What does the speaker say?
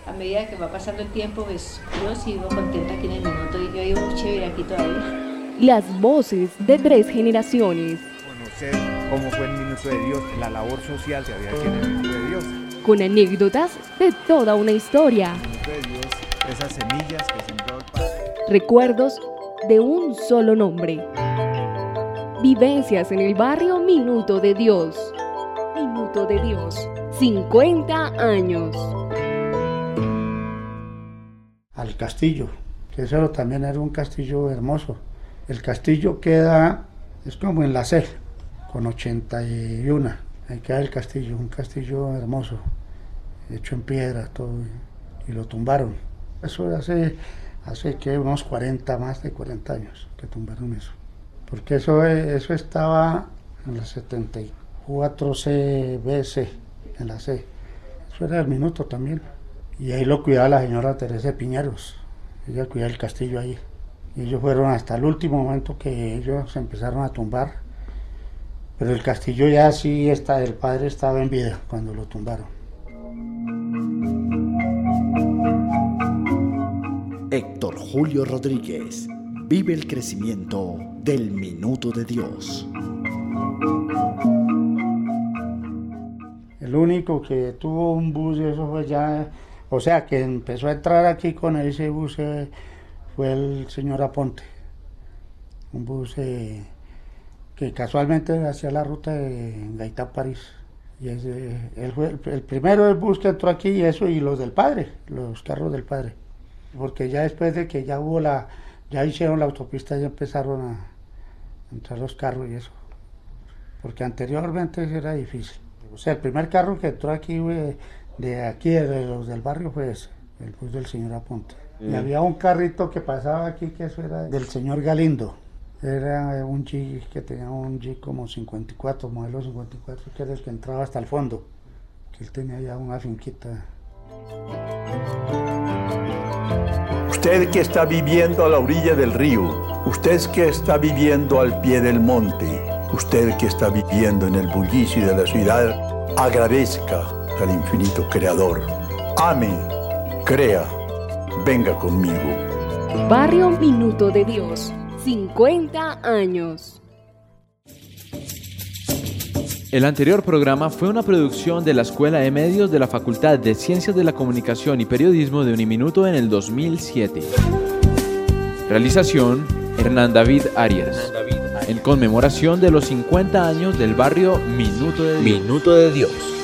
a medida que va pasando el tiempo, pues yo sigo contenta aquí en el Minuto y yo vivo muy chévere aquí todavía. Las voces de 3 generaciones. Conocer cómo fue el Minuto de Dios, la labor social que había aquí en el Minuto de Dios. Con anécdotas de toda una historia. El Minuto de Dios, esas semillas que sembró el Padre. Recuerdos de un solo nombre. Vivencias en el barrio Minuto de Dios. Minuto de Dios, 50 años. Al castillo, que eso también era un castillo hermoso. El castillo queda, es como en la C, con 81. Ahí queda el castillo, un castillo hermoso, hecho en piedra, todo, y lo tumbaron. Eso hace que unos 40, más de 40 años que tumbaron eso. Porque eso estaba en la 74 CBC, en la C. Eso era el Minuto también. Y ahí lo cuidaba la señora Teresa de Piñeros. Ella cuidaba el castillo ahí. Y ellos fueron hasta el último momento que ellos empezaron a tumbar. Pero el castillo ya sí, el padre estaba en vida cuando lo tumbaron. Héctor Julio Rodríguez vive el crecimiento del Minuto de Dios. El único que tuvo un bus, eso fue ya, o sea, que empezó a entrar aquí con ese bus fue el señor Aponte. Un bus que casualmente hacía la ruta de Gaitán-París. Y él fue el primero del bus que entró aquí y eso, y los del padre, los carros del padre. Porque ya después de que ya hicieron la autopista, ya empezaron a entrar los carros y eso. Porque anteriormente era difícil. O sea, el primer carro que entró aquí, de los del barrio, fue ese, el bus del señor Aponte. Y había un carrito que pasaba aquí, que eso era del señor Galindo. Era un Jeep que tenía un Jeep como 54, modelo 54, que era el que entraba hasta el fondo. Que él tenía ya una finquita. Usted que está viviendo a la orilla del río, usted que está viviendo al pie del monte, usted que está viviendo en el bullicio de la ciudad, agradezca al infinito Creador. Ame, crea, venga conmigo. Barrio Minuto de Dios, 50 años. El anterior programa fue una producción de la Escuela de Medios de la Facultad de Ciencias de la Comunicación y Periodismo de Uniminuto en el 2007. Realización: Hernán David Arias. En conmemoración de los 50 años del barrio Minuto de Dios. Minuto de Dios.